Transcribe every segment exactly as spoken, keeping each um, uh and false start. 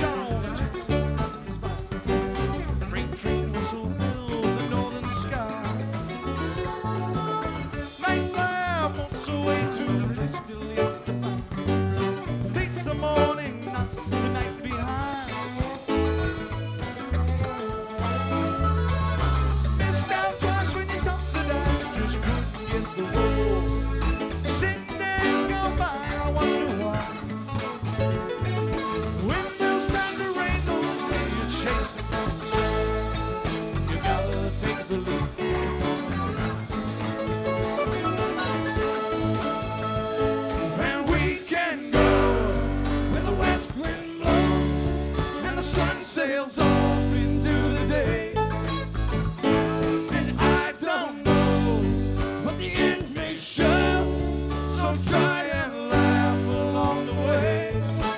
sails off into the day, and I don't know what the end may show, so try and laugh along the way.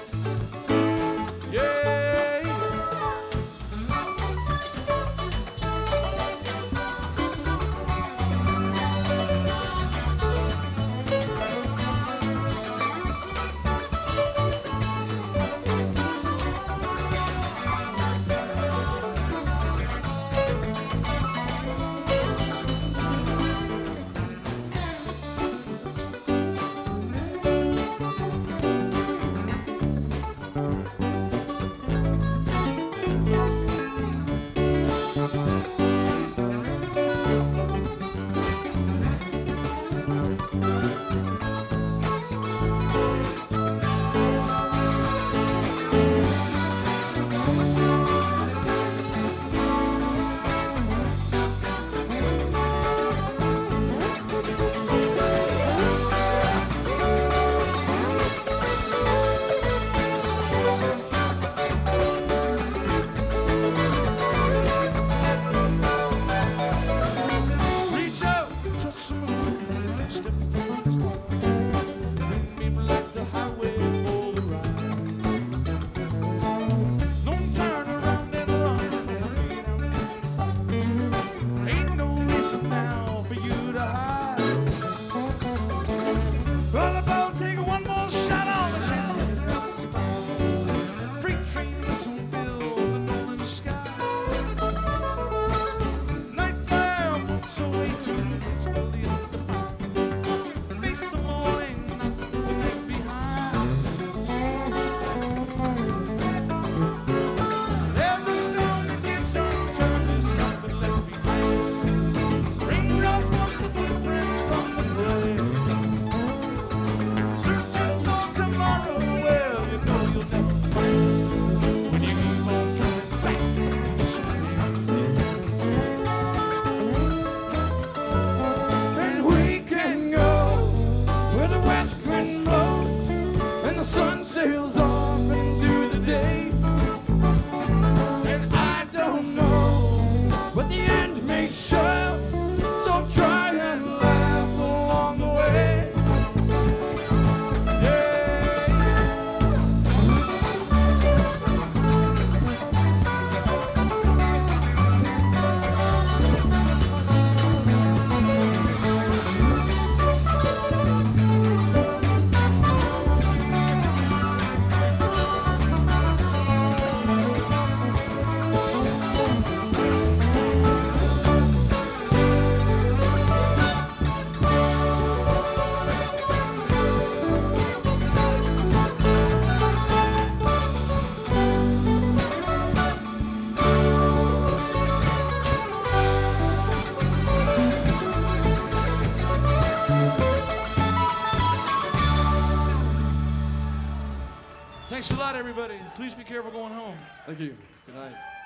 Yeah, sails off into the day, and I don't know what the end may show, so try and laugh along the way. Thanks a lot, everybody. Please be careful going home. Thank you. Good night.